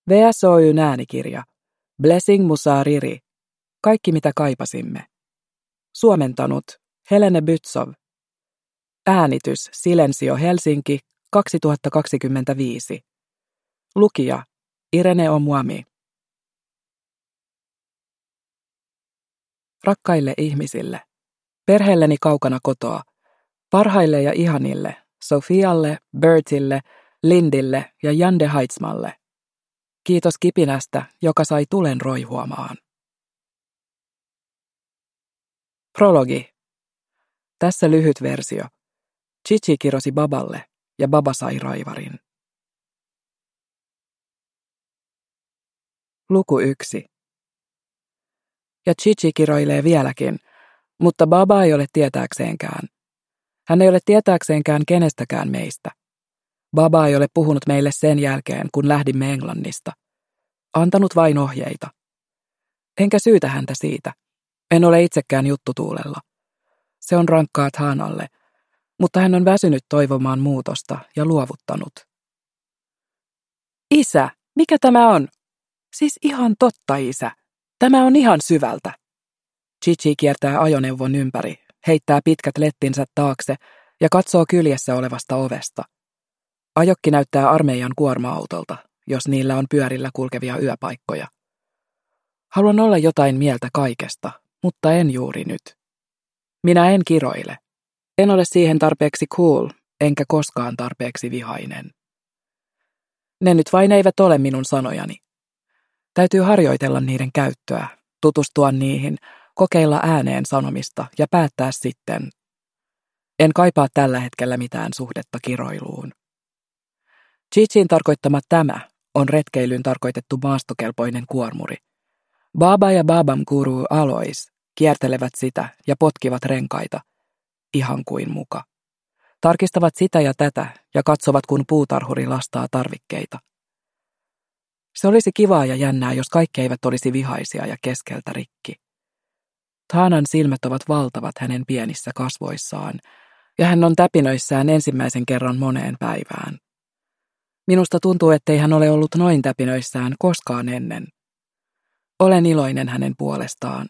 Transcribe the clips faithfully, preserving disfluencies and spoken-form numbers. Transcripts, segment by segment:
V S O Y:n äänikirja. Blessing Musa Riri. Kaikki mitä kaipasimme. Suomentanut Helene Bytsov. Äänitys Silensio Helsinki kaksituhattakaksikymmentäviisi. Lukija Irene Omuami. Rakkaille ihmisille. Perheelleni kaukana kotoa. Parhaille ja ihanille. Sofialle, Bertille, Lindille ja Jande Heitzmalle. Kiitos kipinästä, joka sai tulen roihuamaan. Prologi. Tässä lyhyt versio. Chichi kirosi Baballe ja Baba sai raivarin. Luku yksi. Ja Chichi kiroilee vieläkin, mutta Baba ei ole tietääkseenkään. Hän ei ole tietääkseenkään kenestäkään meistä. Baba ei ole puhunut meille sen jälkeen, kun lähdimme Englannista. Antanut vain ohjeita. Enkä syytä häntä siitä. En ole itsekään juttutuulella. Se on rankkaa Thanalle, mutta hän on väsynyt toivomaan muutosta ja luovuttanut. Isä, mikä tämä on? Siis ihan totta, isä. Tämä on ihan syvältä. Chichi kiertää ajoneuvon ympäri, heittää pitkät lettinsä taakse ja katsoo kyljessä olevasta ovesta. Ajokki näyttää armeijan kuorma-autolta, jos niillä on pyörillä kulkevia yöpaikkoja. Haluan olla jotain mieltä kaikesta, mutta en juuri nyt. Minä en kiroile. En ole siihen tarpeeksi cool, enkä koskaan tarpeeksi vihainen. Ne nyt vain eivät ole minun sanojani. Täytyy harjoitella niiden käyttöä, tutustua niihin, kokeilla ääneen sanomista ja päättää sitten. En kaipaa tällä hetkellä mitään suhdetta kiroiluun. Chichin tarkoittama tämä on retkeilyyn tarkoitettu maastokelpoinen kuormuri. Baba ja Babam Guru Alois kiertelevät sitä ja potkivat renkaita, ihan kuin muka. Tarkistavat sitä ja tätä ja katsovat, kun puutarhuri lastaa tarvikkeita. Se olisi kivaa ja jännää, jos kaikki eivät olisi vihaisia ja keskeltä rikki. Thanan silmät ovat valtavat hänen pienissä kasvoissaan, ja hän on täpinöissään ensimmäisen kerran moneen päivään. Minusta tuntuu, ettei hän ole ollut noin täpinöissään koskaan ennen. Olen iloinen hänen puolestaan.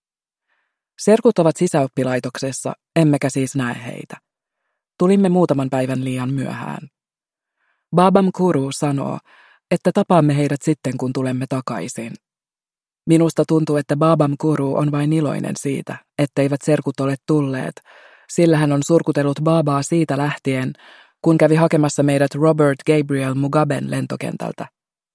Serkut ovat sisäoppilaitoksessa, emmekä siis näe heitä. Tulimme muutaman päivän liian myöhään. Babam Guru sanoo, että tapaamme heidät sitten, kun tulemme takaisin. Minusta tuntuu, että Babam Guru on vain iloinen siitä, etteivät serkut ole tulleet, sillä hän on surkutellut Babaa siitä lähtien, kun kävi hakemassa meidät Robert Gabriel Mugaben lentokentältä.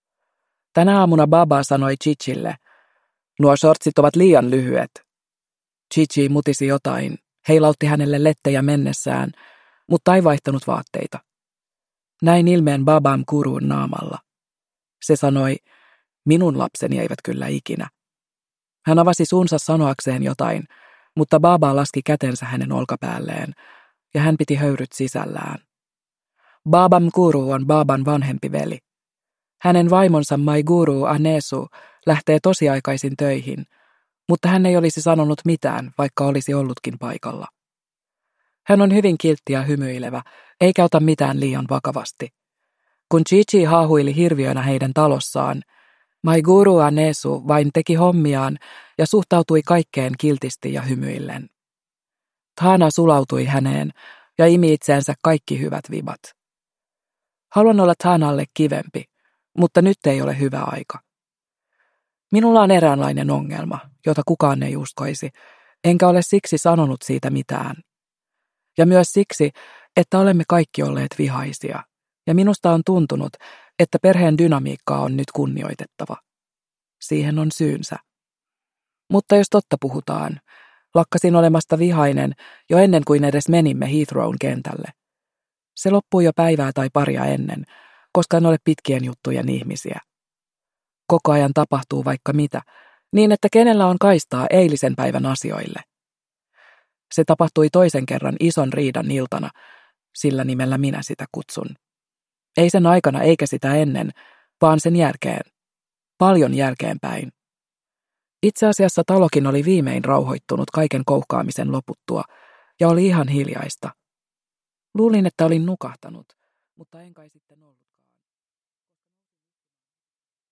Tänä aamuna Baba sanoi Chichille, nuo shortsit ovat liian lyhyet. Chichi mutisi jotain, heilautti hänelle lettejä mennessään, mutta ei vaihtanut vaatteita. Näin ilmeen Babam Gurun naamalla. Se sanoi, minun lapseni eivät kyllä ikinä. Hän avasi suunsa sanoakseen jotain, mutta Baba laski kätensä hänen olkapäälleen, ja hän piti höyryt sisällään. Babam Guru on Baban vanhempi veli. Hänen vaimonsa Mai Guru Anesu lähtee tosiaikaisin töihin, mutta hän ei olisi sanonut mitään, vaikka olisi ollutkin paikalla. Hän on hyvin kiltti ja hymyilevä, eikä ota mitään liian vakavasti. Kun Chichi haahuili hirviönä heidän talossaan, Mai Guru Anesu vain teki hommiaan ja suhtautui kaikkeen kiltisti ja hymyillen. Thana sulautui häneen ja imi itseensä kaikki hyvät vibat. Haluan olla Thanalle kivempi, mutta nyt ei ole hyvä aika. Minulla on eräänlainen ongelma, jota kukaan ei uskoisi, enkä ole siksi sanonut siitä mitään. Ja myös siksi, että olemme kaikki olleet vihaisia, ja minusta on tuntunut, että perheen dynamiikkaa on nyt kunnioitettava. Siihen on syynsä. Mutta jos totta puhutaan, lakkasin olemasta vihainen jo ennen kuin edes menimme Heathrown kentälle. Se loppui jo päivää tai paria ennen, koska en ole pitkien juttujen ihmisiä. Koko ajan tapahtuu vaikka mitä, niin että kenellä on kaistaa eilisen päivän asioille. Se tapahtui toisen kerran ison riidan iltana, sillä nimellä minä sitä kutsun. Ei sen aikana eikä sitä ennen, vaan sen jälkeen. Paljon jälkeenpäin. Itse asiassa talokin oli viimein rauhoittunut kaiken kouhkaamisen loputtua, ja oli ihan hiljaista. Luulin, että olin nukahtanut, mutta en kai sitten ollut.